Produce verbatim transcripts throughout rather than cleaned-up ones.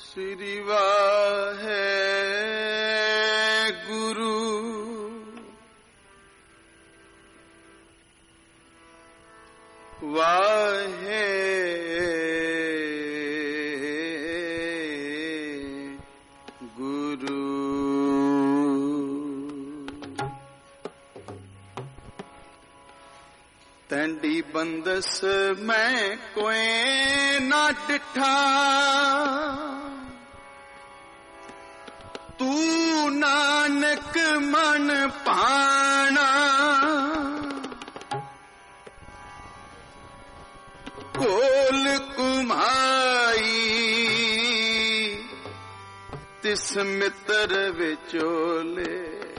श्री वाहे गुरु वाहे गुरु। तंडी बंदस मैं कोई ना डिठा, तू नानक मन पाना। कोल कुमाई तिस मित्र विचोले,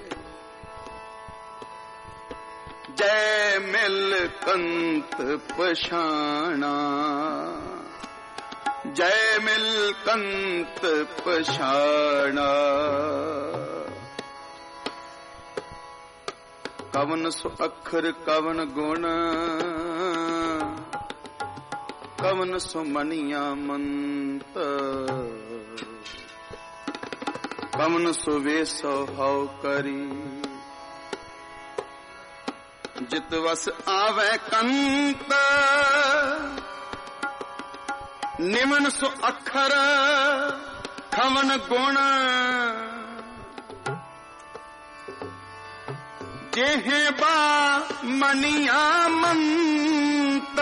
जय मिल कंत पछाना, जय मिल कंत पछाना। कवन सो अखर कवन गुण, कवन सो मनिया मंत। कवन सो वेसो हव करी, जित वस आवे कंत। निमन सो अखर खवन गुण, जेहे बा मनिया मंत।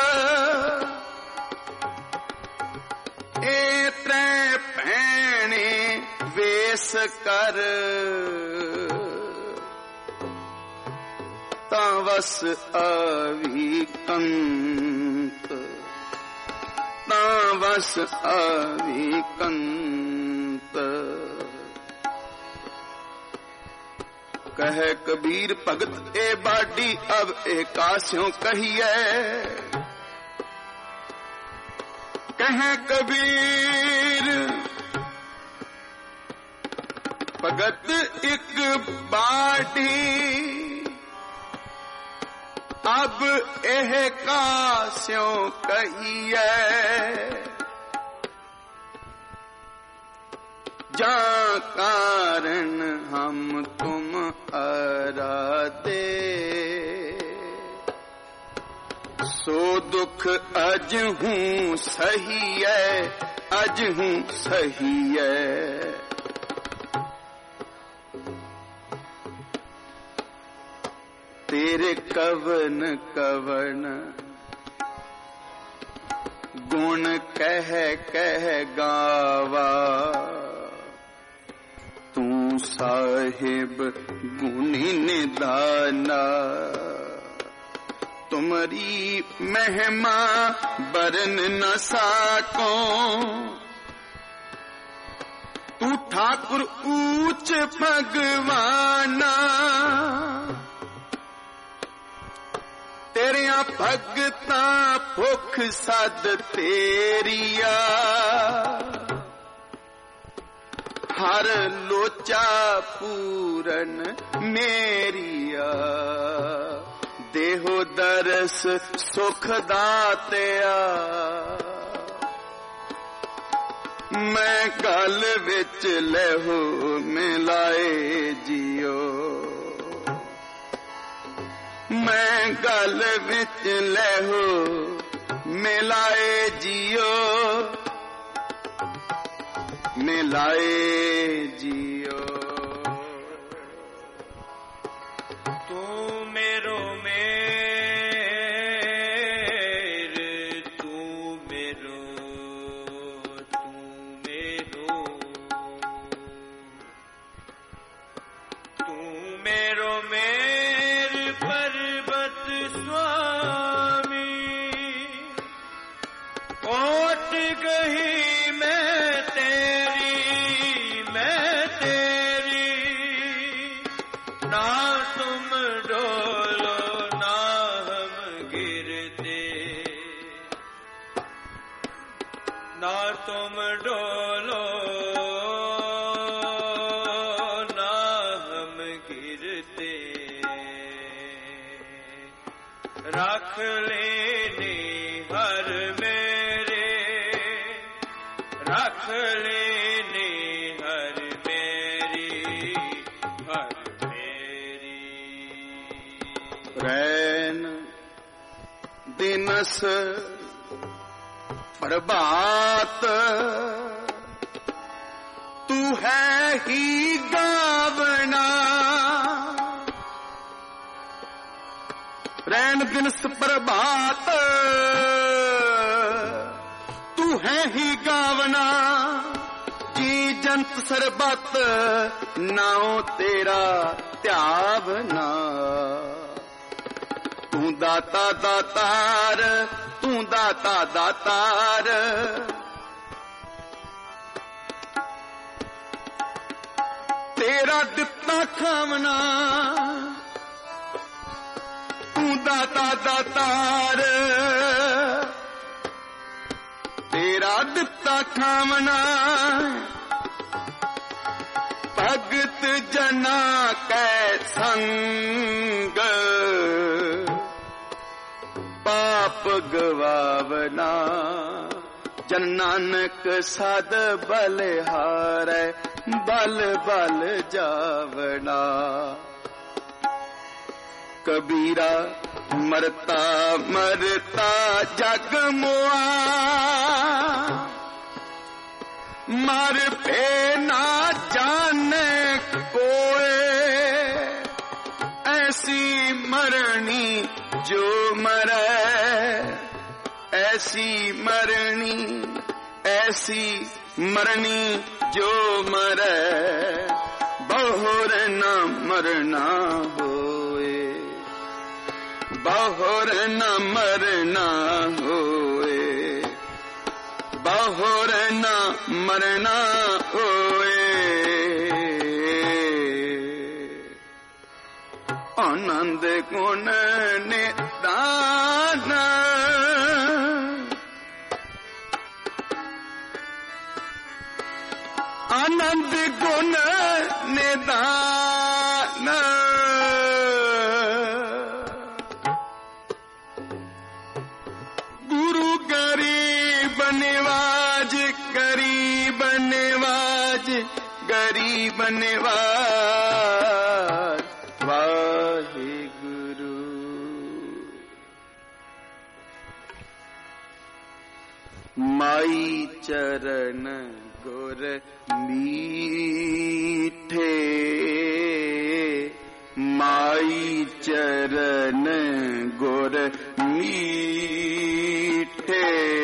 ए त्रै पैणे वेस कर, तावस आवी कंत, तावस आवी कंत। कहे कबीर भगत ए बाडी, अब ए कास्यों कहिए। कहे कबीर भगत एक बाडी, अब एह कास्यों कहिए। जा कारण हम तुम आराधे, सो दुख अज हूँ सही है, अज हूँ सही है। तेरे कवन कवन गुण कह कह गावा, तू साहिब गुणी निदाना। तुम्हारी महिमा बरन न साको, तू ठाकुर ऊंच भगवाना। तेरिया भगता भुख सद तेरिया, हर लोचा पूरन मेरिया। देहो दरस सुख दातिया, मैं गल विच लहो मिलाए जियो। मैं गल विच लहो मिलाए जियो, मिलाए जियो। तू मेरो मेर, तू मेरो, तू मेरो, तू मेरो मेर पर्वत स्वामी। ओट गही मैं तेरी, मैं तेरी। ना तुम डोलो ना हम गिरते, ना तुम डोलो ना हम गिरते। रख लेने हर मेरे, रख ले दिनस प्रभात तू है ही गावना। रैन दिनस प्रभात तू है ही गावना। जी जंत सरबत नाओ तेरा त्यावना। तू दाता दातार तू दाता दातार। तेरा दिता खावना। तू दाता दातार। तेरा दिता खावना। भगत जना कै संग पाप गवावना। जन नानक सद बलिहारै बल बल जावना। कबीरा मरता मरता जग मोआ। मर पे ना जाने कोए। ऐसी मरनी जो मरे। ऐसी मरनी ऐसी मरनी जो मरे। बहुर न मरना होए। बहुर न मरना होए। बहुर न मरना होए। आनंद गुण निदान आनंद गुण निदान। गुरु गरीब निवाज गरीब निवाज गरीब निवाज। वाहे गुरु। माई चरण गुर मीठे। माई चरण गुर मीठे।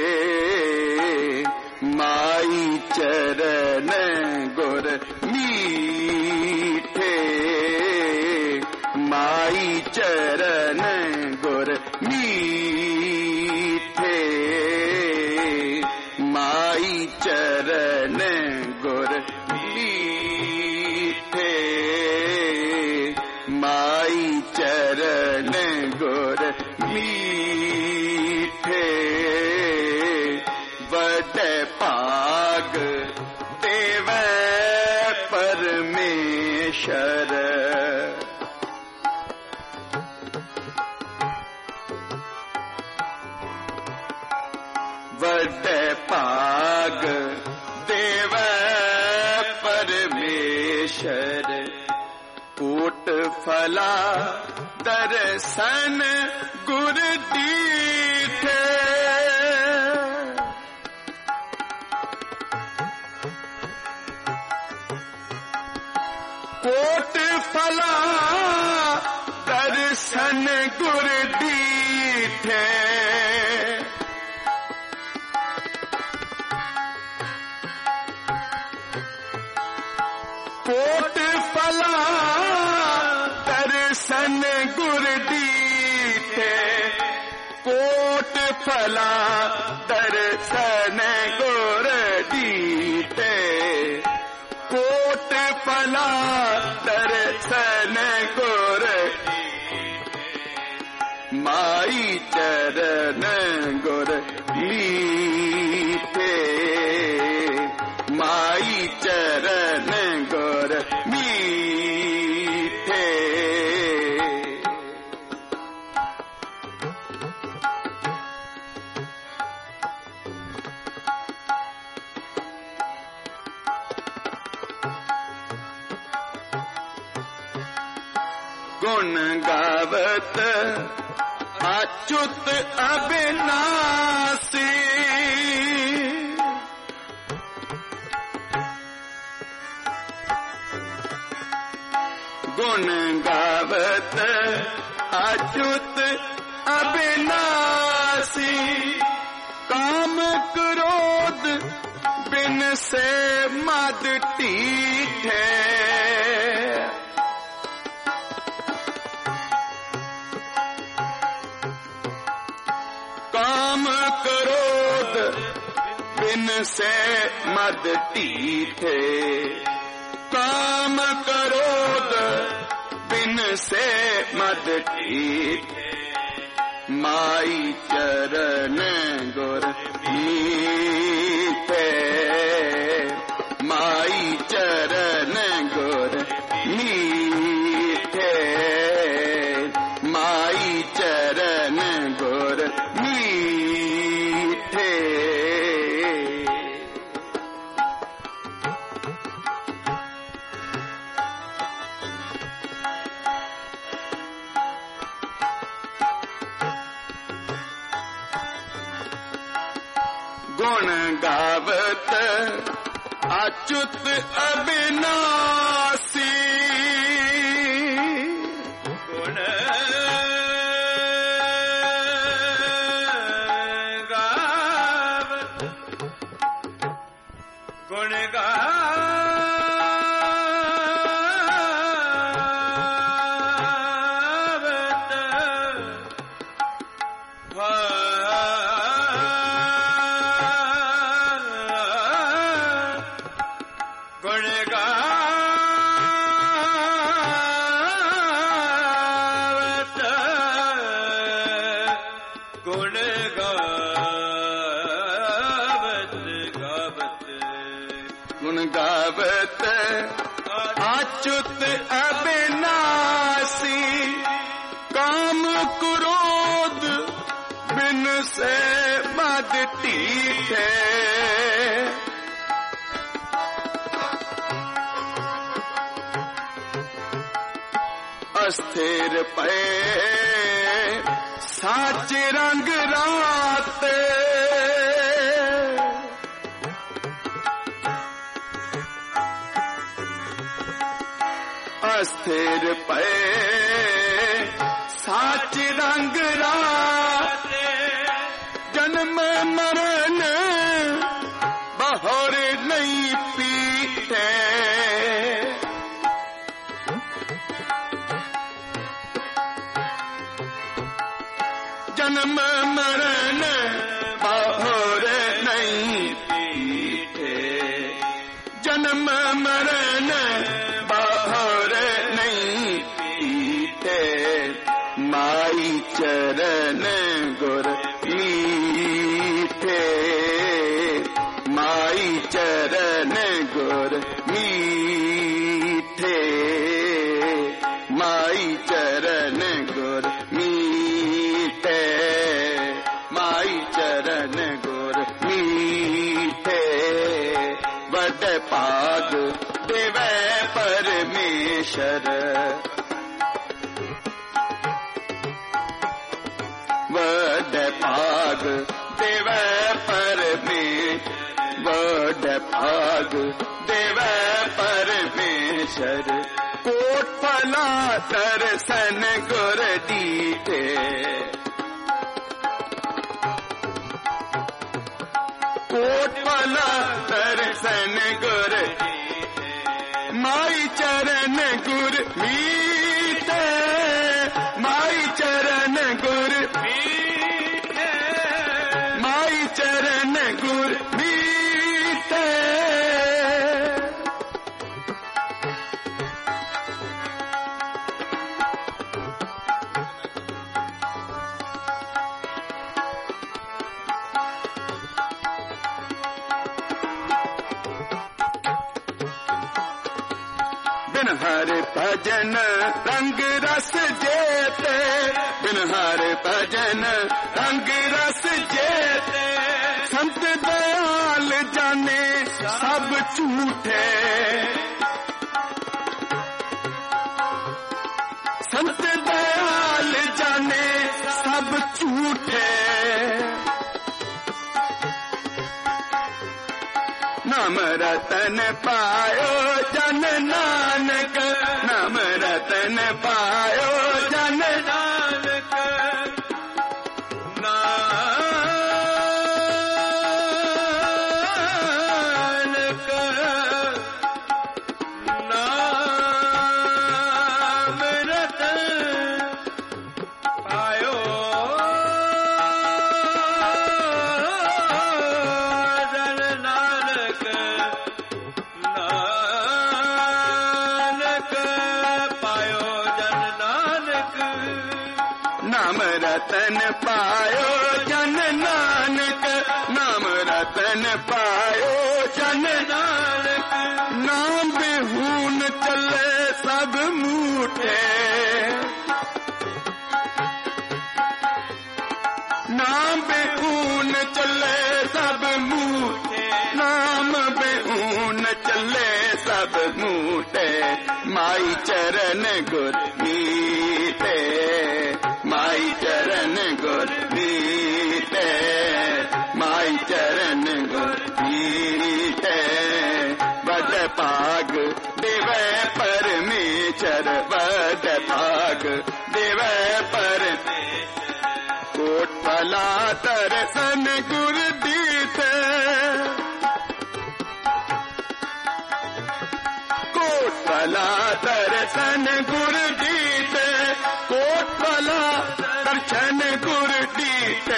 माई चरण गुर मीठे। माई चरण गुर मीठे। माई चरण गुर मीठे। माई चरण गुर मीठे। बड़े भाग देवै परमेश्वर। बड़े भाग देवै परमेश्वर। कोट फला दर्शन गुर दीठे। कोट फला दर्शन गुर दीठे। कोट फला दर्शन गुर दीठे। कोट फला दर्शन गुर दीठे। कोट फला दर्शन गुर। माई चरण गुर मीठे। माई चरण गुर मीठे। गुण गावत अच्युत अविनाशी गुण गावत अच्युत अविनाशी काम क्रोध बिन से मद टीठे काम क्रोध बिन से मद टीठे काम क्रोध बिन से मद टीठे माई चरण गुर मीठे माई चरण गुर मीठे माई चरण गुर मीठे गुण गावत अच्युत अविनाशी गुण गावत गुण गावत गुण गावत गुण गावत गावत गुण गावत अच्युत अविनाशी काम क्रोध बिन से मद टीठे अस्थिर पे साच रंग रात अस्थिर पे साच रंग रात जन्म मरण बहोर नहीं पीते जन्म मरण बहोर नहीं पीठे जन्म मरण बहोर नहीं पीठे माई चरण गुर मीठे माई चरण गुर मीठे माई चरण गुर मीठे माई चरण गुर मीठे वड पाग देवै परमेश्वर वड पाग देवै परमेश्वर वड पाग देवै परमेश्वर कोट फला दर्शन गुर दीठे कोट फला दर्शन गुर माई चरण गुर मीठे माई चरण गुर मीठे माई चरण गुर मीठे बिन हर भजन रंग रस जेते बिन हर भजन रंग रस जेते संत दयाल जाने सब झूठे संत दयाल जाने सब नाम रतन पायो जन नानक, नाम रतन पायो जन नानक, नानक नाम रतन पायो जन नानक, नानक पायो जन नानक, नाम रतन पायो जन नानक, नाम रतन पायो जन नानक नाम बेहून चले सब मूठे, नाम बेहून चले सब मूठे, नाम बेहून चले सब मूठे, माई चरण गुर मीठे, माई चरण गुर मीठे, माई चरण गुर मीठे, बद पाग देवे परमेश्वर, बद पाग देवे परमेश्वर, कोट फला दर्शन गुर दीते, कोट फला दर्शन गुर दीते, कोट फला दर्शन गुर दीते,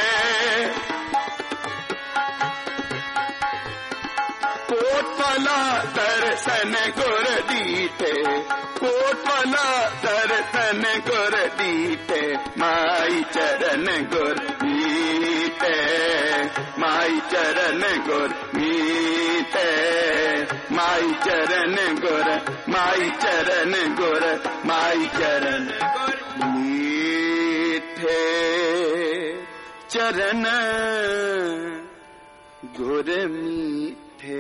कोट फला दर्शन गुर दीते, कोट फला दर्शन गुर दीते, माई चरण गुर मीते, माई चरण गुर मीते, माई चरण गुर, माई चरण गुर, माई चरण मीठे, चरण गुर मीठे।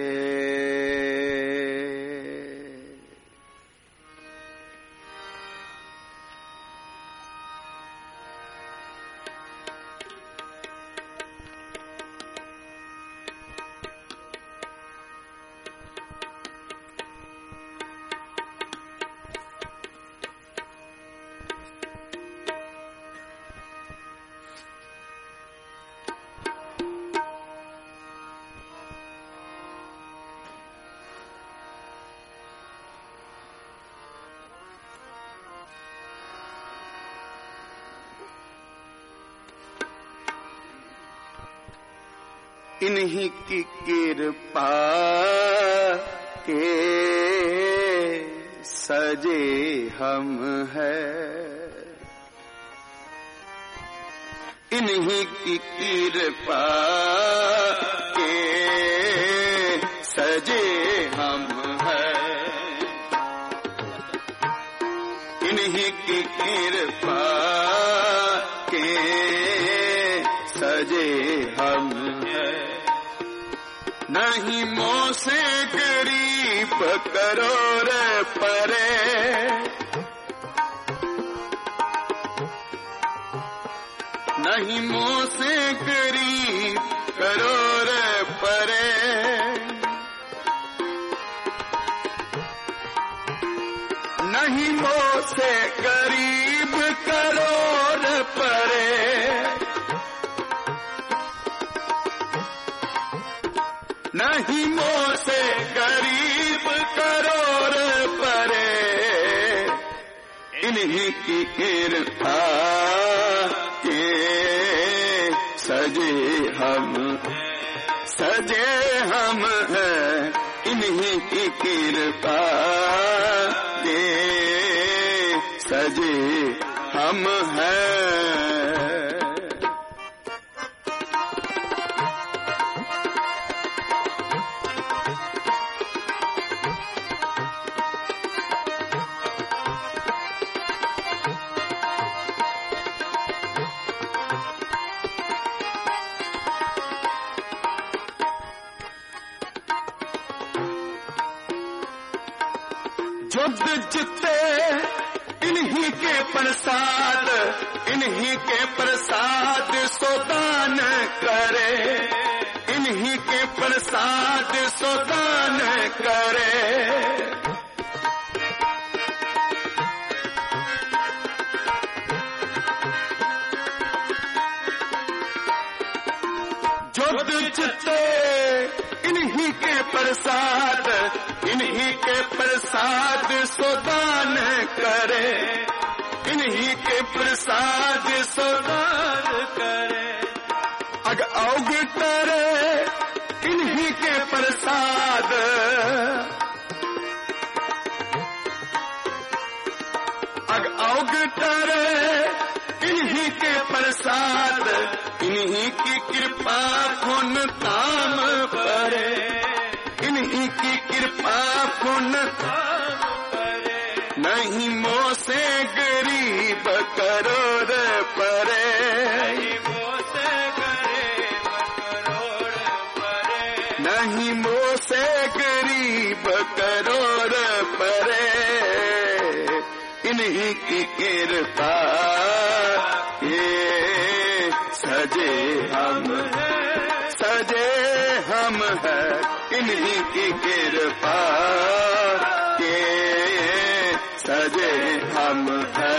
इन्हीं की कृपा के सजे हम हैं, इन्हीं की कृपा के सजे हम हैं, इन्हीं की कृपा के सजे हम हैं, नहीं मोह से गरीब करोड़ परे, नहीं मोह से गरीब करोड़ परे, नहीं मोह से गरीब करोड़ परे, नहीं मोह से गरीब करोड़ परे, इन्हीं की कृपा के सजे हम, सजे हम हैं, इन्हीं की कृपा के सजे हम हैं। युद्ध जिते इन्हीं के प्रसाद, इन्हीं के प्रसाद सोदान करे, इन्हीं इन्हीं के प्रसाद सो दान करे। जो तुझते इन्हीं के प्रसाद, इन्हीं के प्रसाद सो दान करे, इन्हीं के प्रसाद सो दान करे। अग औग करे इन्हीं के प्रसाद, अग औग करे इन्हीं के प्रसाद, इन्हीं की कृपा पुन काम करे, इन्हीं की कृपा पुन काम करे। नहीं मोह से गरीब करोड़ परे, नहीं मोह से गरीब करोड़ परे। इन्हीं की कृपा ये सजे हम, सजे हम है, इन्हीं की कृपा के सजे हम है।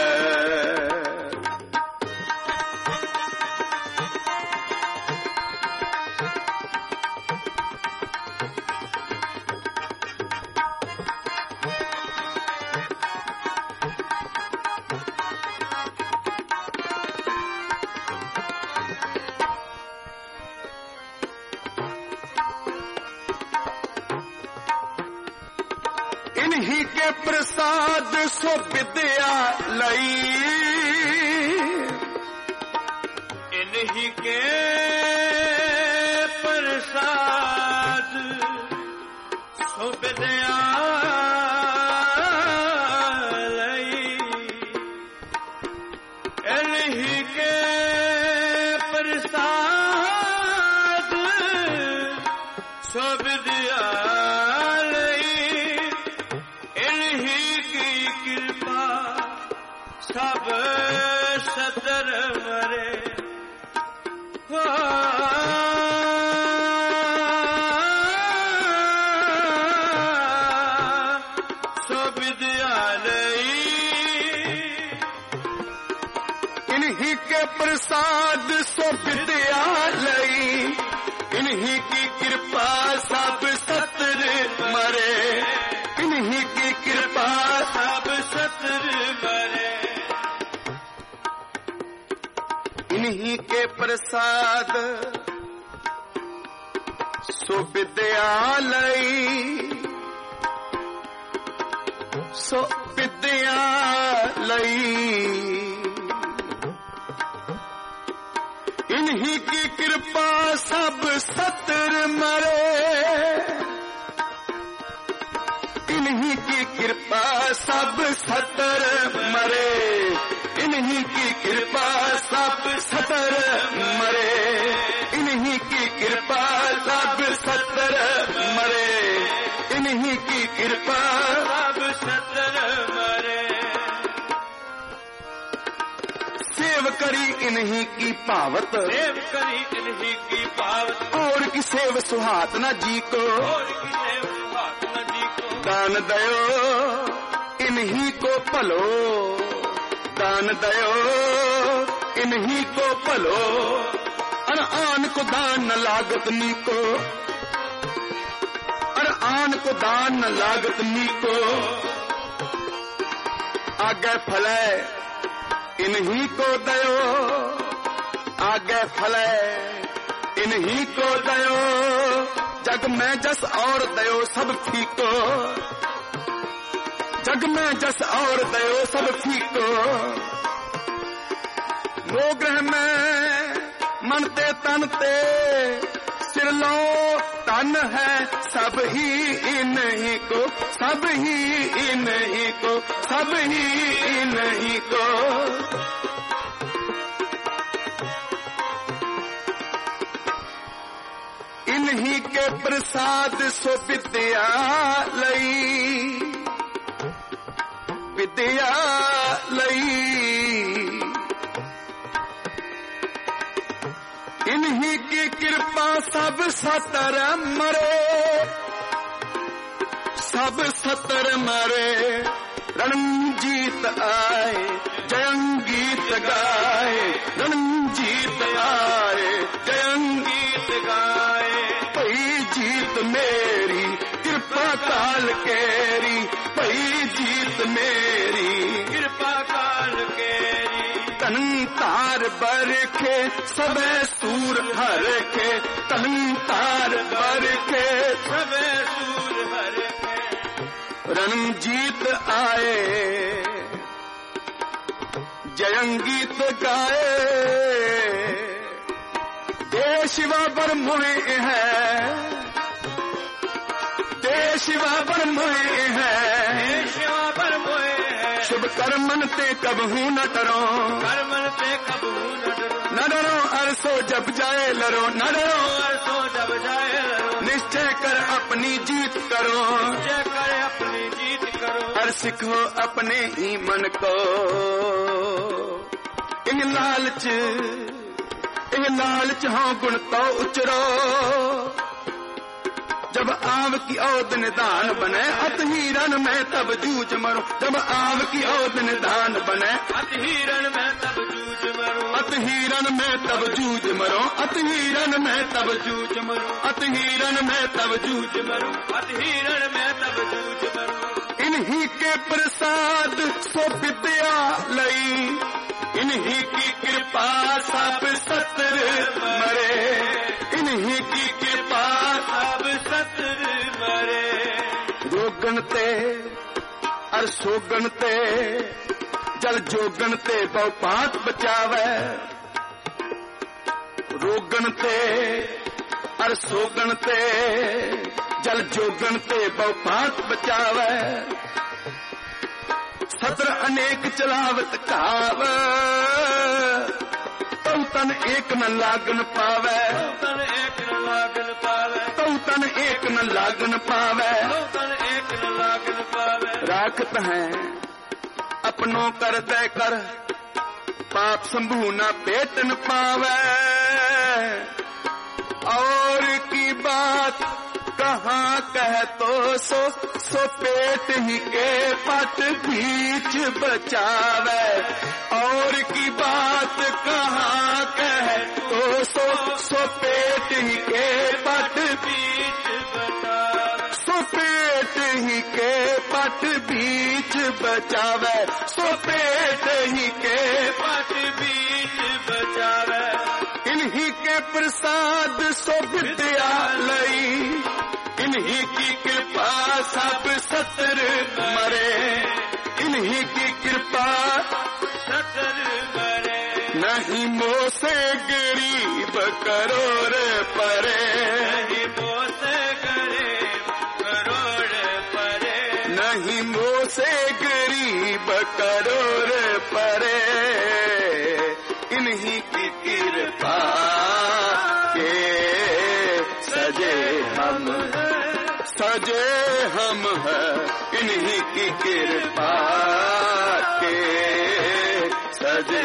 इन्हीं के प्रसाद सो विद्या लई, इन्हीं के प्रसाद सो विद्या लई, इन्हीं के प्रसाद सो विद्या सब सतर मरे। सो विद्यालय इन्हीं के प्रसाद सो विद्यालय, इन्हीं की कृपा सब सतर मरे, इन्हीं की कृपा सब सतर मरे। इन्हीं के प्रसाद सो विद्यालय, सो विद्यालय। इन्हीं की कृपा सब सतर मरे, इन्हीं की कृपा सब सतर मरे, इन्हीं की कृपा सब सतर मरे, इन्हीं की कृपा सब सतर मरे, इन्हीं की कृपा सब सतर मरे। सेव करी इन्हीं की पावत, सेव करी इन्हीं की पावत, और की सेव सुहात न जी को, और की सेव सुहात न जी को। दान दयो इन्हीं को पलो, दान दयो इन्हीं को पलो। अन आन को दान न लागत नीको, अन आन को दान न लागत नीको। आगे फले इन्हीं को दयो, आगे फले इन्हीं को दयो। जग में जस और दयो सब फीको, जग में जस और दयो सब फीको। मोग्रह में मनते तनते सिरलो तन है, सब ही इन्हीं को, सब ही इन्हीं को, सब ही इन्हीं को। इन्हीं के प्रसाद सो विद्यालय, विद्यालय। इन्हीं की की कृपा सब सतर मरे, सब सतर मरे। रणजीत आए जयंगीत गाए, रणजीत आए जयंगीत गाए। भई जीत मेरी कृपा काल केरी, भई जीत मेरी कृपा काल केरी। तन तार बरखे सबे सूर हरखे, तन तार बरखे सबे सूर हरखे। रणजीत आए जयंगीत गाए। देश बाबर मोहे है, देश बाबर मोहे है, शिवा पर मोहे है। शुभ कर्मन ते कबहू न डरो, कर्मन ते कबू न डरो। न डरो अरसो जब जाए लरो, न डरो अरसो जब जाए लरो। निश्चय कर अपनी जीत करो, निश्चय कर अपनी जीत करो। हर सिखो अपने ही मन को। इन लालच इन लालच हाँ गुण तो उचरो, जब आव की औद निदान बने अत हिरण में तब जूझ मरो। जब आव की औद निदान बने अत हिरण में तब जूझ मरो। अत हिरण में तब जूझ मरो, अत हिरण में तब जूझ मरो, अत हिरण में तब जूझ मरो। अत हिरण में तब जूझ मरो। इन्हीं के प्रसाद सो विद्या लई, इन्हीं की कृपा सब सतर मरे, इन्हीं की कृपा सब सतर मरे। रोगन ते अर सोगन ते जल जोगन ते बहुपात बचावे। रोगन ते अर सोगन ते जल जोगन ते बहुपात बचावे। सत्र अनेक चलावत काव, तौ तन एक न लागन पावे, तन एक न लागन पावे, तौ तन एक न लागन पावे। तन एक न लागन पावे। राखत है अपनों कर दे कर, पाप संभू न पेट न पावे। और की बात कहाँ कह तो सो सो पेट ही के पट बीच बचावे। और की बात कहाँ कह तो सो सो पेट ही के पट बीच बचावे। सो पेट ही के पट बीच बचावे, सो पेट ही के पट बीच बचावे। इन्हीं के प्रसाद सो विद्या लई, इन्हीं की कृपा सब सतर मरे, इन्हीं की कृपा सतर मरे। नहीं मोह से गरीब करोड़ परे, नहीं मोह से गरीब करोड़ परे। नहीं मोह से गरीब करोड़ परे। इन्हीं की कृपा के सजे हम सजे हम हैं, इन्हीं की कृपा के सजे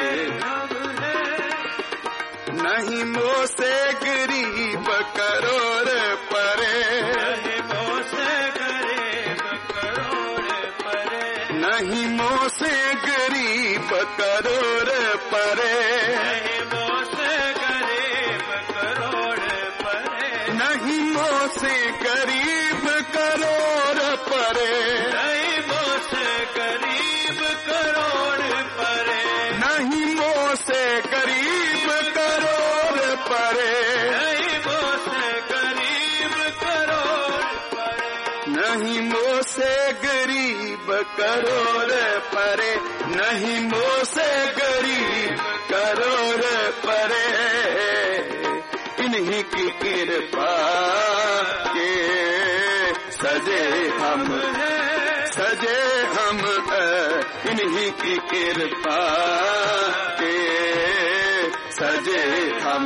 नहीं मोह से गरीब करोड़ परे। नहीं मोह से गरीब करोड़ परे। नहीं मोह से गरीब करोड़ परे। नहीं मोह से गरीब करोड़ परे। नहीं मोह से गरीब करोड़ परे। नहीं मोह से गरीब करोड़ परे। नहीं मोह से गरीब करोड़ परे। नहीं मोह से गरीब करोड़ परे। नहीं मोह से गरीब करोड़ परे। नहीं मोह से गरीब करोड़ परे। इन्हीं की कृपा के सजे हम सजे हम इन्हीं की कृपा के सजे हम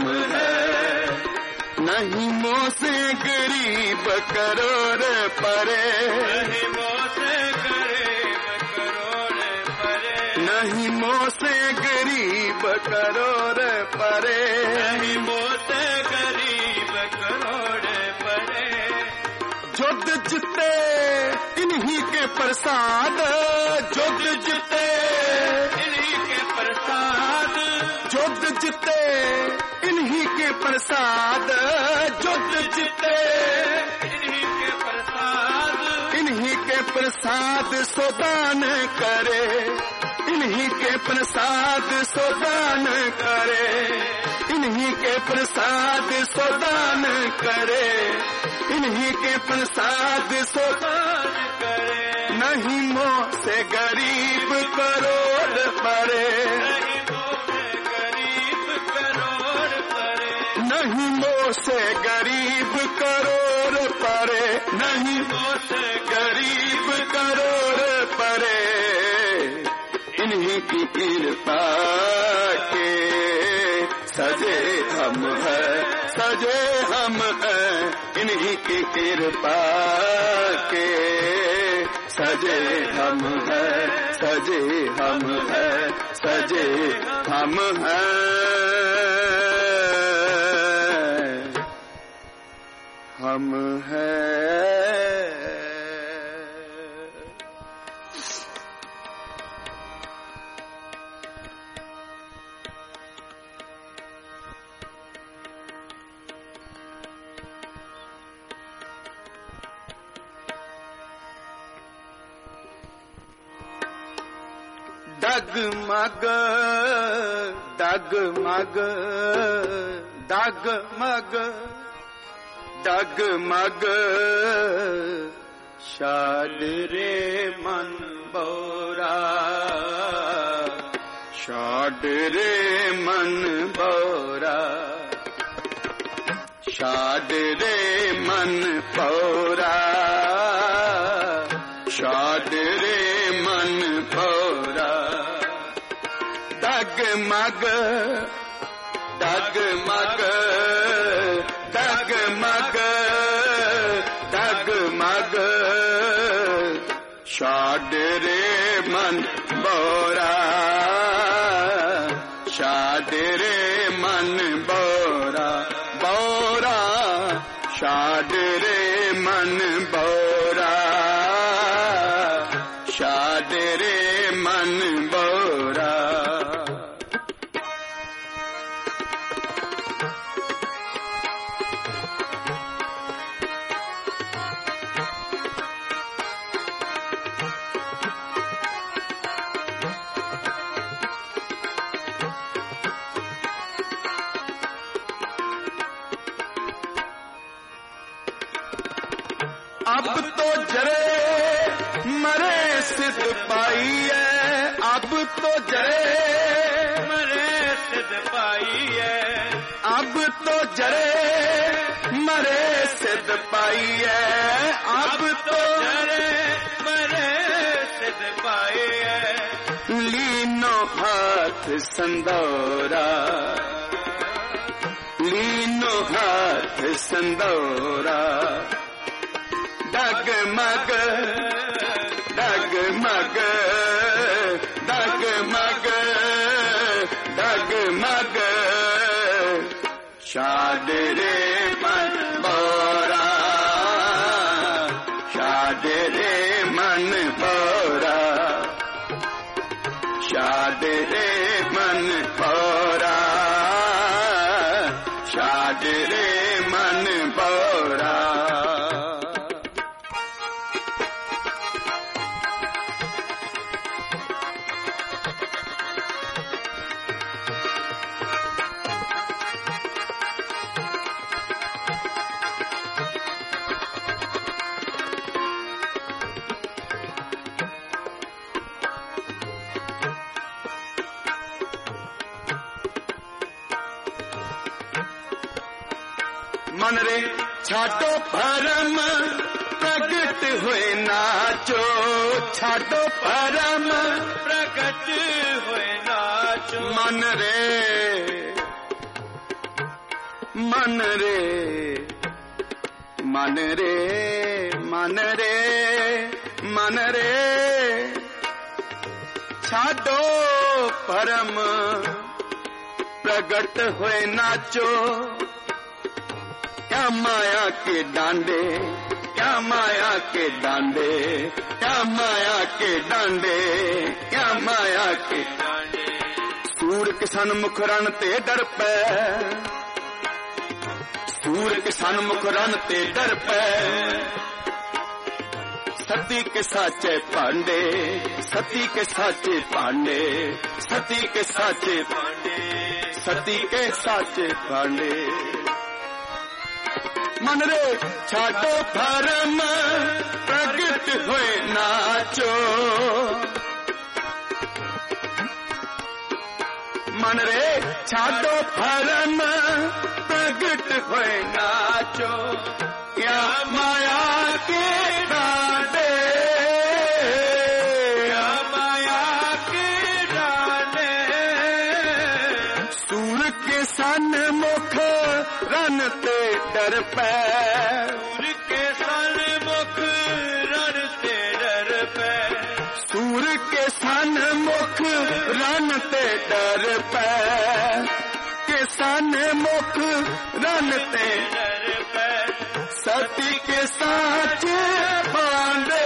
नहीं मोह से गरीब करोड़ परे। नहीं मोह से गरीब करोड़ परे। नहीं मोह से गरीब करोड़ परे। नहीं मोह से गरीब जुद जिते इन्हीं के प्रसाद, जुद जिते इन्हीं के प्रसाद, जुद जिते इन्हीं के प्रसाद, जुद जिते इन्हीं के प्रसाद, इन्हीं के प्रसाद सोदान करे, इन्हीं के प्रसाद सोदान करे, इन्हीं के प्रसाद सोदान करे, इन्हीं के प्रसाद सोदान करे, नहीं मोह से गरीब करोड़ परे, नहीं मोह से गरीब करोड़ परे, नहीं मोह से गरीब करोड़ परे, नहीं मोह से गरीब करोड़ परे, इन्हीं की कृपा के सजे हम हैं, सजे हम हैं, इन्हीं की कृपा के सजे हम हैं, सजे हम हैं, सजे हम हैं, हम हैं। डगमग डगमग डगमग डगमग शाद रे मन बोरा, शाद रे मन बोरा, शाद रे मन बोरा, शाद रे मन बोरा, डगमग डगमग डगमग डगमग शाद रे मन बोरा, शाद रे मन बोरा, बोरा शाद रे मन बोरा, शाद रे मन बोरा। अब तो जरे मरे सिद्ध पाई है, अब तो जरे मरे सिद्ध पाई है, अब तो जरे मरे सिद्ध पाई है, अब तो जरे मरे सिद्ध पाई है, लीनो हाथ संदौरा, लीनो हाथ संदौरा, डगमग डगमग डगमग डगमग शाद रे मन बोरा, शाद रे मन बोरा, शाद रे मन बोरा, शाद रे मन बोरा। मन रे छाटो भरम प्रगट हुए नाचो, छाटो भरम प्रकट हुए नाचो, मन रे मन रे मन रे मन रे मन रे छाटो भरम प्रगट हुए नाचो, क्या क्या माया के डांडे, क्या माया के डांडे, क्या माया के डांडे, क्या माया के डांडे। सूर के सन्मुख रण ते डर पै, सूर के सन्मुख रण ते डर पै। सती के साचे पांडे, सती के साचे पांडे, सती के साचे पांडे, सती के साचे पांडे। मन रे छाटो भरम प्रगट होए नाचो, मन रे छाटो भरम प्रगट होए नाचो। क्या माया के डांडे, क्या माया के डांडे। सूर के सन्मुख रन ते डर पै, सूर के सन्मुख रण ते डर पै, सूर के सन्मुख रन ते डर पै, के सन्मुख रन ते डर पै। सती के साचे पांडे,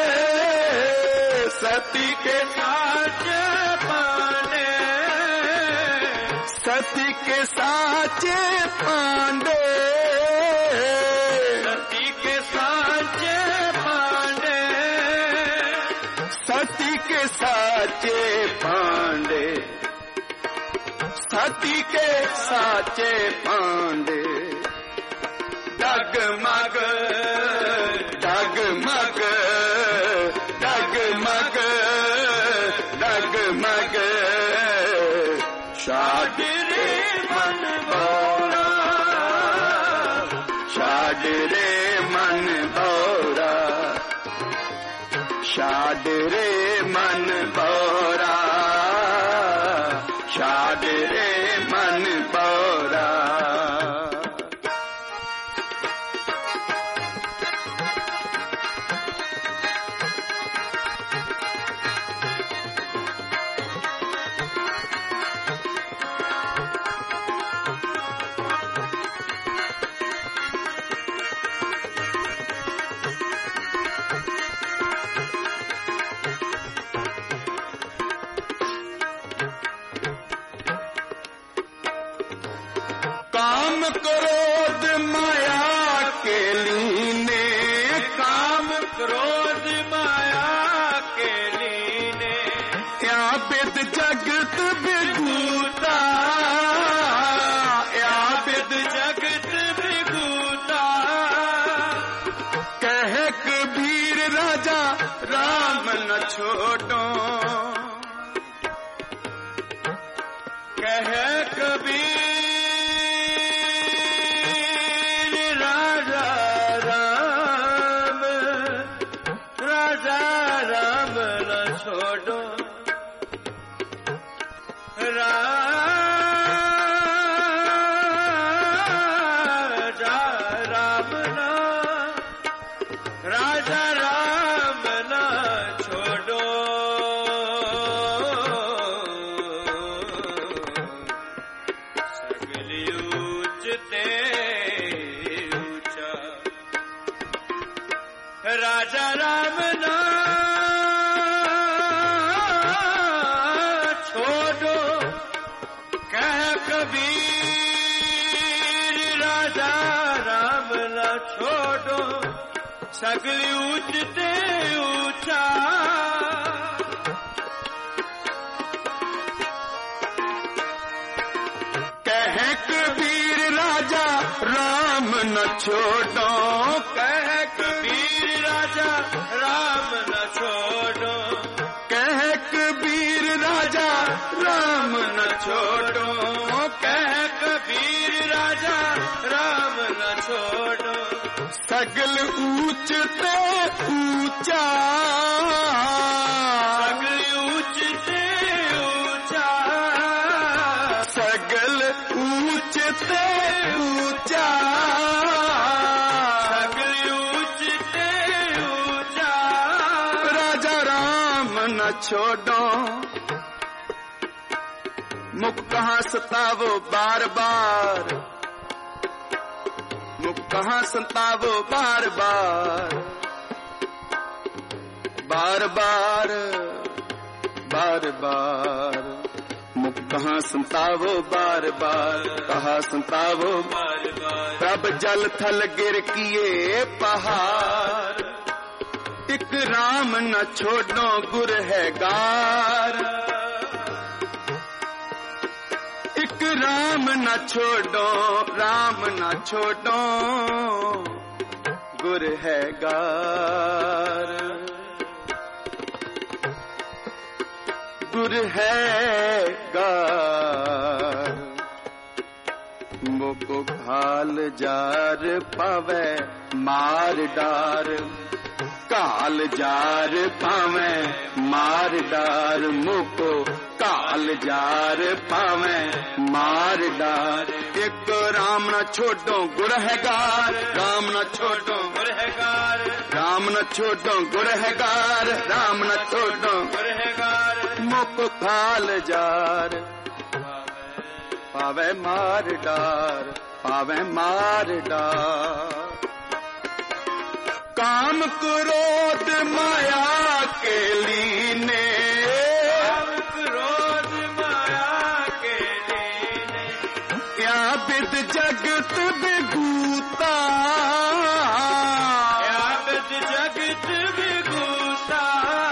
सती के साचे पांडे, सती के साचे पांडे, सती के साचे पांडे, सती के साचे पांडे, सती के साचे पांडे। डगमग डगमग डगमग डगमग शाद रे मन भौरा, शाद रे मन भौरा, शाद रे मन भौरा, शाद रे मन भौरा। काम क्रोध माया के लीने, काम क्रोध माया के लीने। या विद जगत विभूता, या विद जगत विभूता। कह कबीर राजा राम न छोड़ो, कह कबीर छोड़ो, राजा राम ना, राजा राम ना छोड़ो। सगली ऊंचते ऊंचा, राजा राम ना छोड़ो। कह कबीर राजा राम ना छोड़ो, सगली ऊंचते ऊंचा। कह कबीर राजा राम न छोड़ो, कह कबीर राजा राम न छोड़ो, कह कबीर राजा राम न छोड़ो, कह कबीर राजा राम न छोड़ो। सगल ऊंचते ऊंचा, सगल ऊंचते ऊंचा, सगल ऊंचते ऊंचा, सगल ऊंचते ऊंचा। राजा राम न छोड़ो। मुख कहाँ सतावो बार बार, मुख कहाँ संतावो बार बार बार बार बार बार मुख कहाँ संतावो बार बार कहाँ संतावो बार बार प्रभ जल थल गिर किए पहाड़ एक राम न छोड़ो गुर है गार एक राम न छोड़ो राम न छोड़ो गुर है गार गुर है गार मोको खाल जार पावे मार डार काल जार पावे मार डार मोको काल जार पावे मार डार एक राम न छोड़ो गुर है गार राम न छोड़ो गुर है गार राम न छोड़ो गुर है गार राम न छोड़ो गुर है गार मोको काल जार पावे मार डार पावे मार डार काम क्रोध माया के लीने काम क्रोध माया के लीने क्या विद जगत विभूता क्या विद जगत विभूता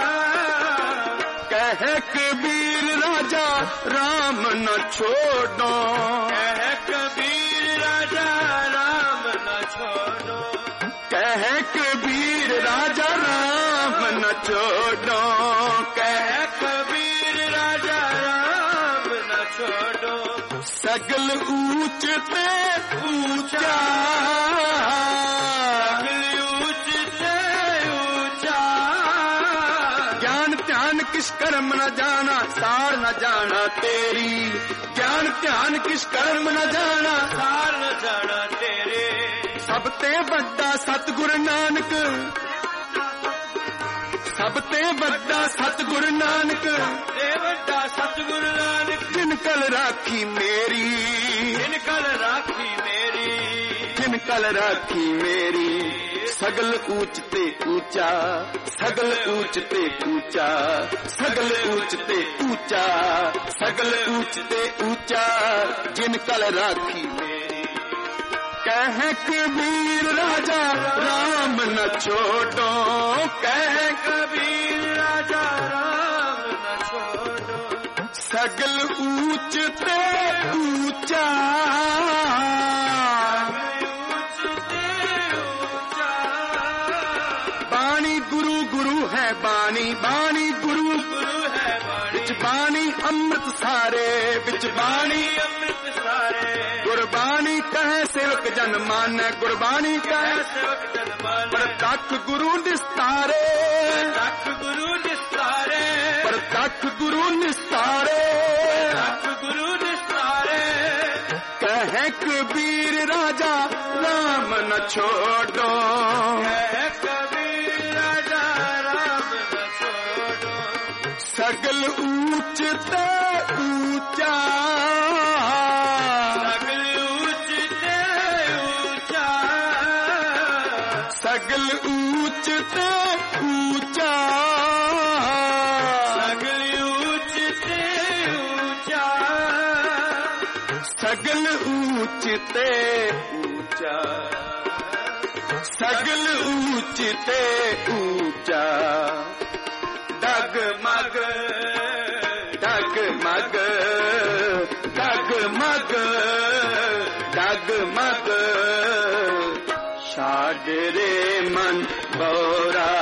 कह कबीर राजा राम न छोड़ो कह कबीर राजा राम न छोड़ो कह कबीर राजा राम न छोड़ो कह कह कबीर राजा राम न छोड़ो सगल ऊंच पे ऊंचा सगल ऊंच से ऊंचा ज्ञान ध्यान किस कर्म न जाना सार न जाना तेरी ज्ञान ध्यान किस कर्म न जाना सार न जाना तेरे सब ते बड़ा सतगुरु नानक सब ते बड़ा सतगुरु नानक ते वड्डा सतगुरु नानक जिन कल राखी मेरी जिन कल राखी मेरी जिन कल राखी मेरी सगल ऊंच ते ऊंचा सगल ऊंच ते ऊंचा सगल ऊंच ते ऊंचा सगल ऊंच ते ऊंचा जिन कल राखी मेरी कह कबीर राजा राम न छोड़ो कह कबीर राजा राम न छोड़ो सगल ऊंच ते ऊंचा ऊंच से ऊंचा बाणी गुरु गुरु है बाणी बाणी गुरु गुरु है विच बाणी बाणी अमृत सारे विच बाणी अमृत सारे गुरबाणी कहे सेवक जन मान गुरबाणी कहे सेवक जनमान प्रत्यक्ष गुरु निस्तारे लख गुरु निस्तारे प्रत्यक्ष गुरु निस्तारे लख गुरु निस्तारे कहे कबीर राजा राम न छोड़ो कह कबीर राजा राम न छोड़ो सगल ऊंच ते ऊंचा सगल ऊंच ते ऊंचा सगल ऊंच ते ऊंचा सगल ऊंच ते ऊंचा सगल ऊंच ते ऊंचा सगल ऊंच ते ऊंचा डगमग डगमग डगमग डगमग छाड़ रे मन बोरा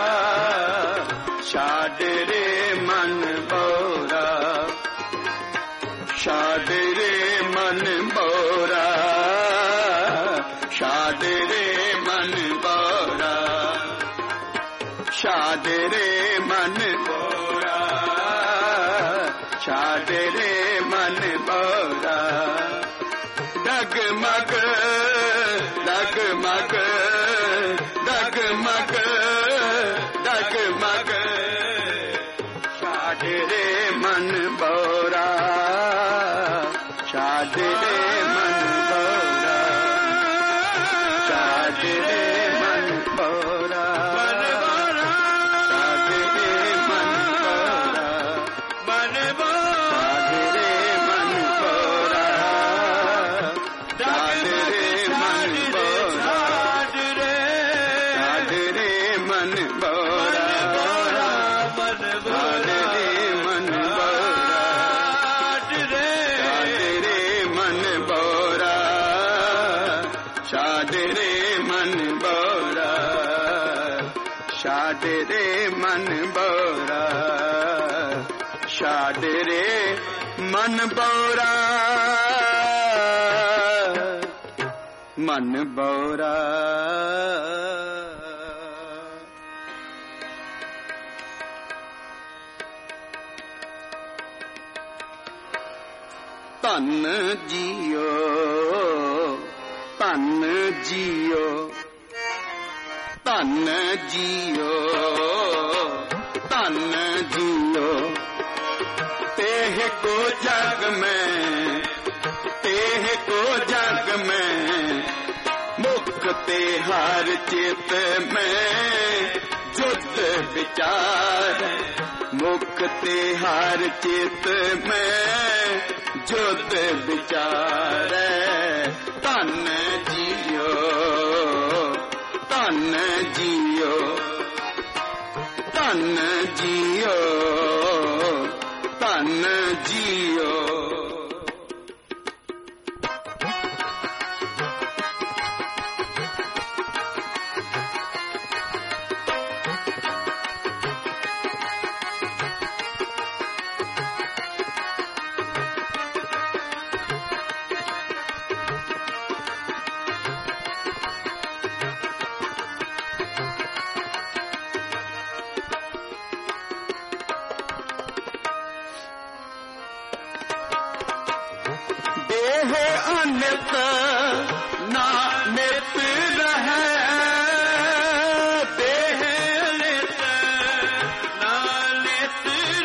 छाड़ रे मन बोरा छाड़ रे मन बोरा छाड़ रे मन बोरा छाड़ रे मन बोरा छाड़ रे मन बोरा डगमग डगमग डगमग डगमग छाड़ रे मन बोरा छाड़ रे मन बोरा मन बौरा मन छाड़ रे मन बौरा छाड़ रे मन बौरा छाड़ रे मन बौरा छाड़ रे मन बौरा छाड़ रे मन बौरा मन बौरा ਧਨ ਜੀਓ ਧਨ ਜੀਓ ਧਨ ਜੀਓ ਧਨ ਜੀਓ तेह को जग में तेह को जग में मुख ते हर चित में जुद विचार मुख ते हर चित में जुद विचार धन जियो धन जियो धन जियो धन जियो नित ना नित रहे देह नित ना नित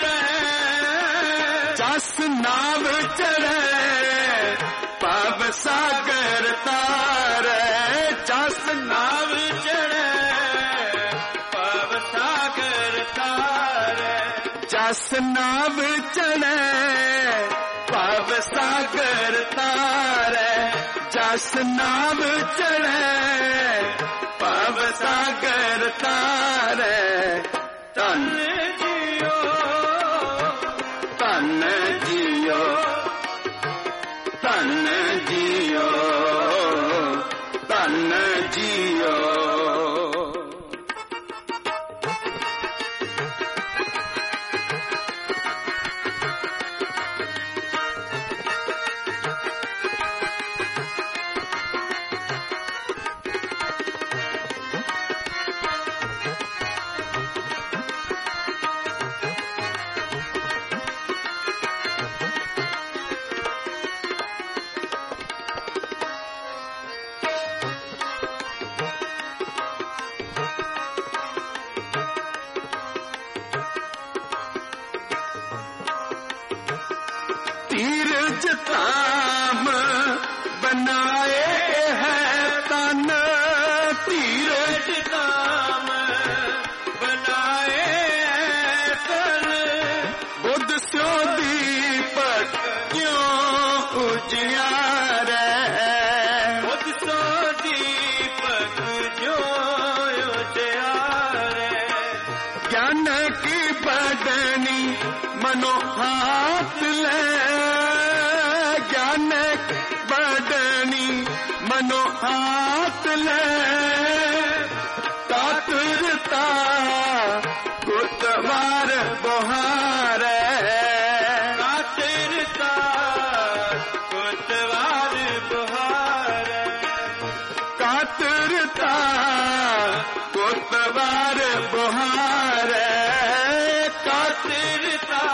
रहे जस नाव चढ़े पव सागर तारे जस नाव चढ़े पव सागर तारे जस नाव चढ़े पव सागर तारे जस नाव चढ़े पव सागर तारे धन जियो धन जियो धन जियो धन जियो तीरज धाम बनाए है तन तीरज धाम बनाए है तन बुद्ध स्यो दीपक क्यों उजियारे बुद्ध स्यो दीपक क्यों उजियारे ज्ञान की बदनी मनो हाथ ले ज्ञान बदनी मनो हाथ ले कातुरता कुतवार बोहार कातुरता कुतवार बोहार कातुरता कुतवार बोहार कातुरता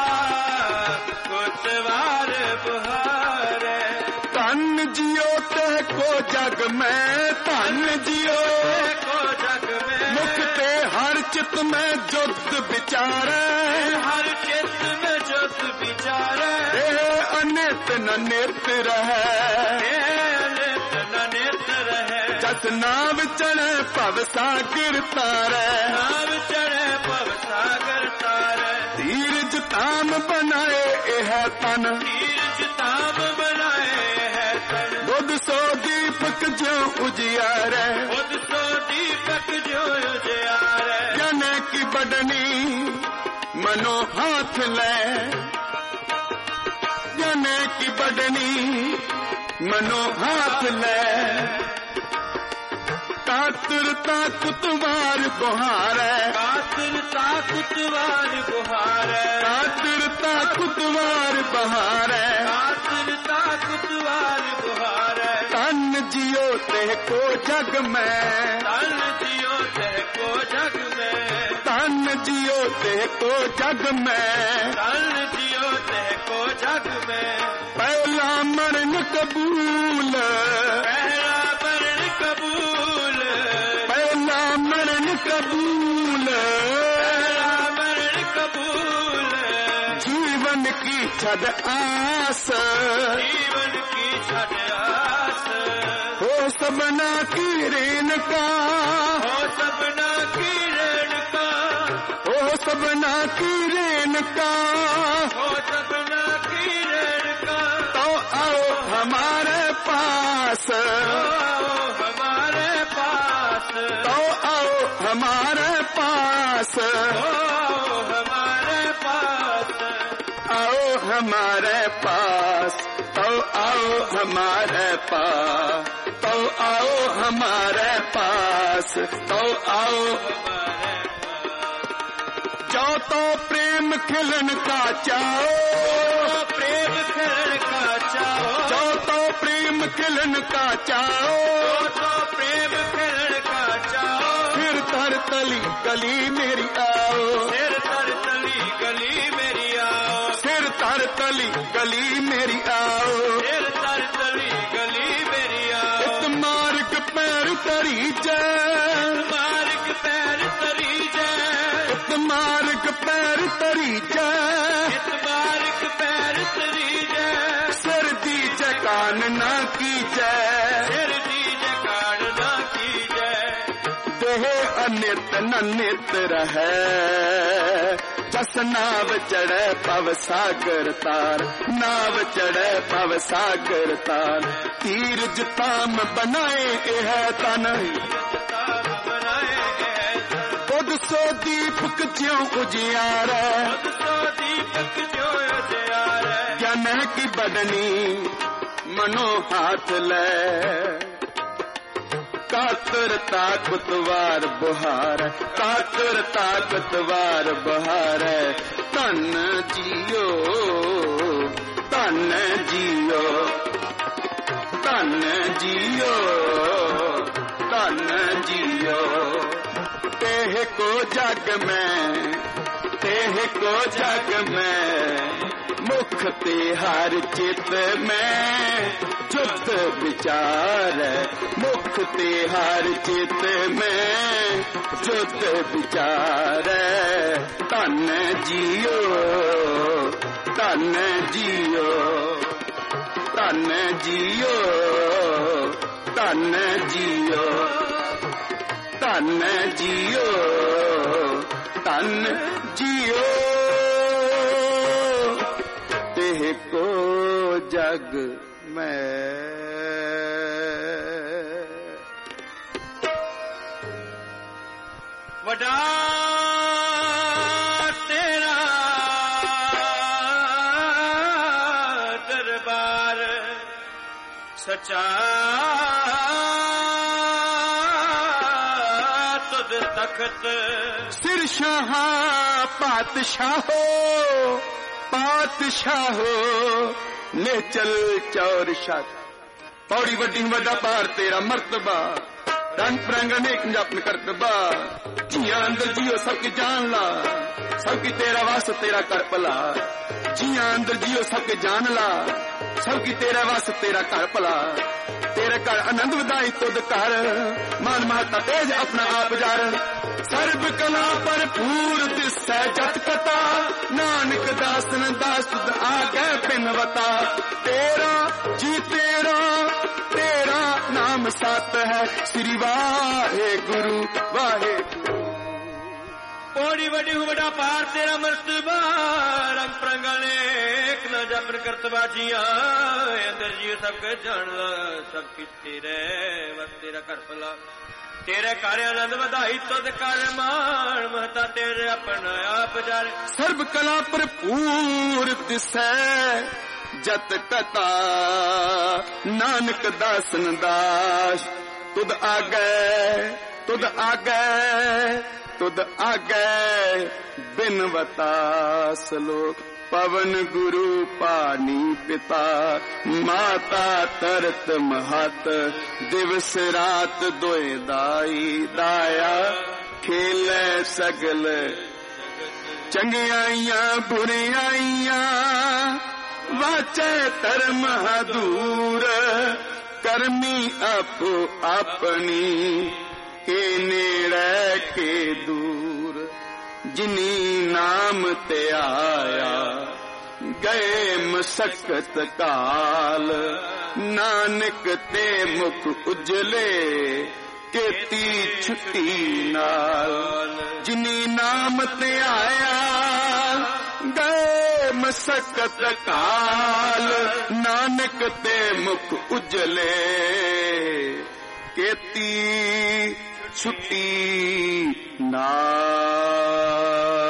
कुतवार बोहार धन जियो तह को जग में धन जियो को जग में मुख ते हर चित में जुद विचारे हर चित में जुद विचारे अनित न नित रहे अनित न नित रहे जस नाव चढ़े पव सागर तारे नाव चढ़े पव सागर तारे तीरज धाम बनाए यह तन तीरज धाम बनाए है तन बुद्ध सो दीपक जो उजियारे बुद्ध सो दीपक जो उजियारे मनो हाथ ले जाने की बदनी मनो हाथ ले कातरता कुतवार बुहार है कातरता कुतवार बुहार है कातरता कुतवार बहार है कातरता कुतवार बुहार है तन जियो ते को जग में तन जियो ते को जग में तन जियो ते को जग में तन जियो ते को जग में पहला मरण कबूल पहला मरण कबूल पहला मरण कबूल पहला मरण कबूल जीवन की छद आस जीवन की छठ आस हो सबना की रेन का हो सपना की रण का हो सबना की रेन का हो सपना की रण का तो आओ हमारे पास आओ हमारे पास तो आओ हमारे पास आओ हमारे पास आओ हमारे पास तो आओ हमारे पास तो आओ हमारे पास तो आओ जाओ तो प्रेम खिलन का चाहो प्रेम खिलन का चाहो जाओ तो प्रेम खिलन का चाहो तो प्रेम खिलन का चाहो फिर तर तली गली मेरी आओ सिर तर तली गली मेरी आओ सिर तर तली गली मेरी आओ सिर तर तली गली मेरी आओ एक मार्ग पैर तरी जय मार्ग पैर तरी जाए एक मार्ग पैर तरी जय इस मार्ग पैर तरी जाए सर्दी जकान ना की जय सिर दी जकान ना की जाए देह अनित ननित रहे जस नाव चढ़े पव सागर तार नाव चढ़े पव सागर तार तीर जताम बनाए यह तन बनाए गए खुद सो दीपक ज्यों उजियार तो दीपक जो उजियार है ज्ञान की बदनी मनो हाथ ले कातर ताकतवार बुहार कातर ताकतवार बुहार तन जियो तन जियो तन जियो तन जियो तेह को जग में तेह को जग में मुख तिहार चित में जुत विचार मुख तिहार चित में जुत विचार तन जियो तन जियो तन जियो तन जियो तन जियो तन जियो तेह को जग में वडा तेरा दरबार सचा तुद तख्त सिर शाह पातशाहो पातशाहो ने चल चौर शाह पौड़ी वड्डी वड्डा पार तेरा मर्तबा रंग प्रंग अनेक जपन करतबा जिया अंदर जियो सबकी जान ला सबकी तेरा वास तेरा कर पला जिया अंदर जियो सबके जान ला सबकी तेरा वास तेरा कर पला तेरे कर आनंद वधाई तुद कर मान महता तेज अपना आप जार सर्व कला पर पूर दिसै जत कथा नानक दासन दास आ गए पिनवता तेरा जी तेरा तेरा नाम सत है श्री वाहे गुरु वाहे पौड़ी वडी हूँ बड़ा पार तेरा मर्तबा रंग प्रंगलेक न जपन करतबा जिया अंदर जी सब के जान ला सब किछ तेरे बस तेरा कर भला तेरे कार्य आनंद बधाई तुद कर मान महता तेरे अपना आप जाने सर्व कला भरपूर दिसै जत कथा नानक दासन दास तुद आगे तुद आगे तुद आगे बिनवता सलोक पवन गुरु पानी पिता माता तरत महत दिवस रात दोए दाई दाया खेले सगल चंगियाइयां बुरियाइयां वाचे धर्म दूर करमी अपो अपनी के नेड़े के दूर जिनी नाम ते आया गए मसकत काल नानक ते मुख उजले केती छुट्टी नाल जिनी नाम ते आया गए मसकत काल नानक ते मुख उजले केती छुट्टी नाल।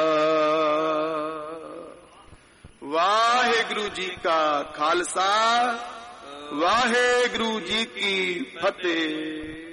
वाहेगुरु जी का खालसा वाहेगुरु जी की फतेह।